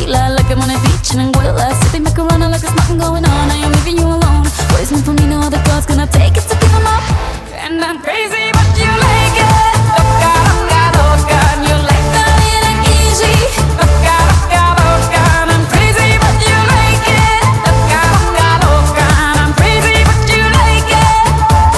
tequila like I'm on a beach in Anguilla, sipping macarona like there's nothing going on. I am leaving you alone. What is meant for me, no other girl's gonna take it, so give 'em up. And I'm crazy, but you like it. Loca, loca, loca, and you like the little easy. Loca, loca, loca, and I'm crazy, but you like it. Loca, loca, loca, and I'm crazy, but you like it.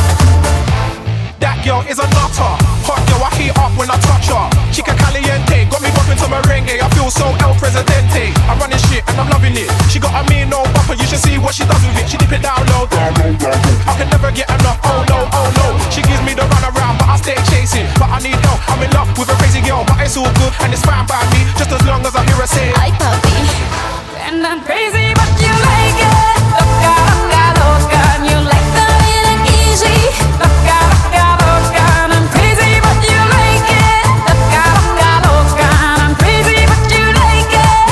That girl is a nutter. Hot girl, I heat up when I touch her. Chica caliente, got me bumping to merengue. I feel so El Presidente. I'm running shit and I'm loving it. She got a mean no buffer, you should see what she does with it. She dip it down low, I can never get enough. Oh no, oh no. She gives me the run around, but I stay chasing. But I need help. I'm in love with a crazy girl, but it's all good and it's fine by me. Just as long as I hear her say, hi puppy. And I'm crazy, but you like it. Loca, loca, loca, and you like the little easy. Loca, loca, loca, and I'm crazy, but you like it. Loca, loca, loca, and I'm crazy, but you like it.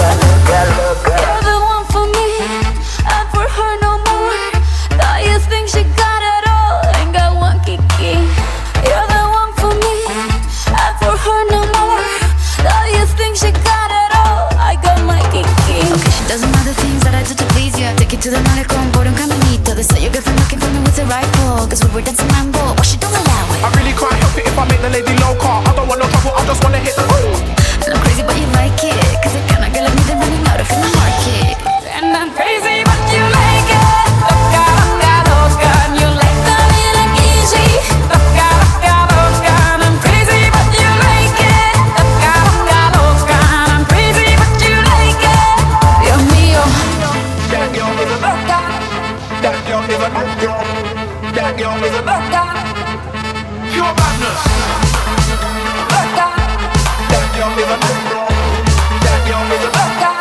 You're the one for me, and for her no more. Thought you think she got it all, ain't got one kiki. You're the one for me, and for her no more. Thought you think she got it all, I got my kiki. Okay, she doesn't know the things that I do to please you. Take it to the malecón, por un caminito. They say your girlfriend looking for me with a rifle, cause we were dancing mambo, but she don't allow it. I really can't help it if I make the lady loca. I don't want no trouble, I just wanna hit the And I'm crazy, but you like it, cause the kind of girl like me, they're running out of in the market. And I'm crazy, but you like it. Loca, loca, loca, and you like the little easy. Loca, loca, loca, and I'm crazy, but you like it. Loca, loca, loca, and I'm crazy, but you like it. Dios mío. That girl is a loca. That girl is a loca. That girl is a loca. Pure madness. Loca, That girl is a loca. That girl is a loca.